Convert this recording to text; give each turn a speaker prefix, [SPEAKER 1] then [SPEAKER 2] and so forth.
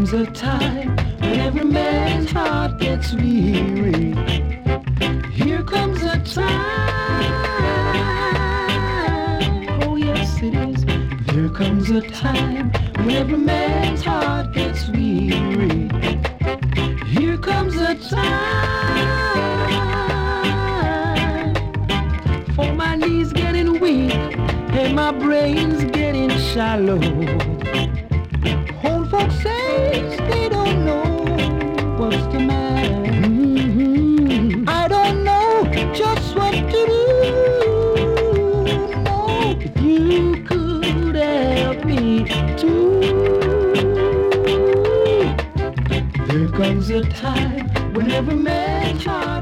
[SPEAKER 1] comes a time when every man's heart gets weary. Here comes a time, oh yes it is. There comes a time when every man's heart gets weary. Here comes a time for my knees getting weak and my brain's getting shallow. Old folks say they don't know what's the matter. I don't know just what to do. No, if you could help me too. There comes a time when every man's heart